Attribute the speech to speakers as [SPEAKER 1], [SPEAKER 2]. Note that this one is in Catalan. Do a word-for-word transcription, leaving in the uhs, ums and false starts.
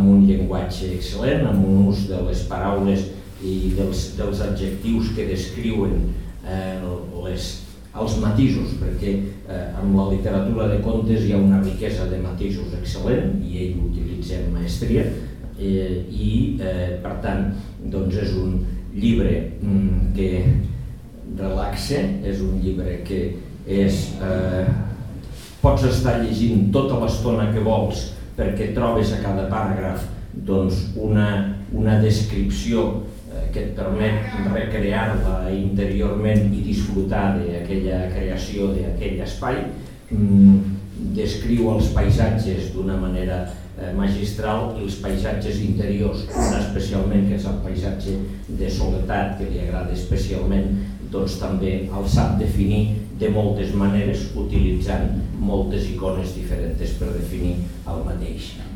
[SPEAKER 1] amb un llenguatge excel·lent, amb un ús de les paraules i dels, dels adjectius que descriuen eh, les, els matisos, perquè eh, en la literatura de contes hi ha una riquesa de matisos excel·lent i ell ho utilitza amb maestria eh, i eh, per tant doncs és un llibre mm, que relaxa, és un llibre que és, eh, pots estar llegint tota l'estona que vols perquè trobes a cada paràgraf doncs, una, una descripció que et permet recrear-la interiorment i disfrutar d'aquella creació d'aquell espai. Descriu els paisatges d'una manera magistral i els paisatges interiors, especialment que és el paisatge de soledat que li agrada especialment, doncs també el sap definir de moltes maneres utilitzant moltes icones diferents per definir el mateix.